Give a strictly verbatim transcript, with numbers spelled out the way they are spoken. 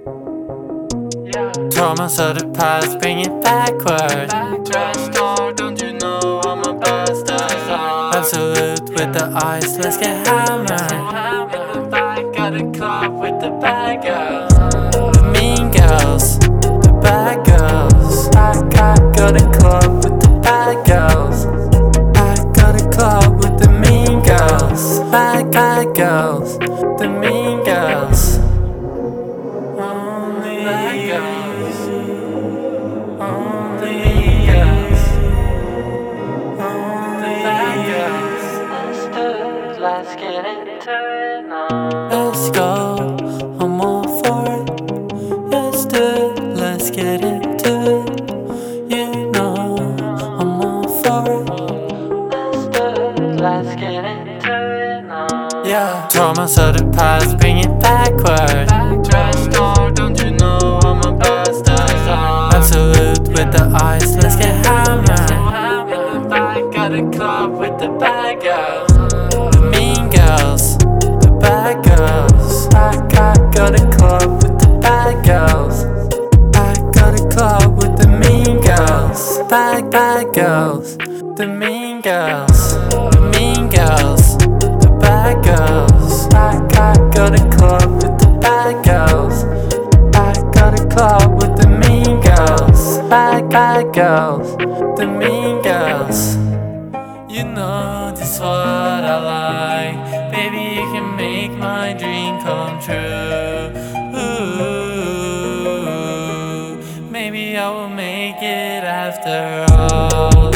Traumas of the past, bring it backward. Best star, don't you know I'm a bastard? Absolute with the ice, let's get hammered. In the back of the club with the bad girls, the mean girls, the bad girls. I got go to club with the bad girls. I got a club with the mean girls, bad bad girls, the mean girls. Only bad girls, only girls, only bad girls. Let's do it, let's get into it now. Let's go, I'm all for it. Let's do it, let's get into it. You know I'm all for it. Let's do it, let's get into it now. Yeah, traumas of the past, bring it backward. Best star, don't you know I'm a bastard? Absolute with the ice, let's get hammered. In the back of the club with the bad girls, the mean girls, the bad girls. I got go to club with the bad girls. I got a club with the mean girls, bad bad girls, the mean girls, the mean girls, the bad girls. I got go to club with the bad girls. I got a club with the mean girls, bad bad girls, the mean girls. You know this what I like, baby. You can make my dream come true. Ooh, maybe I will make it after all.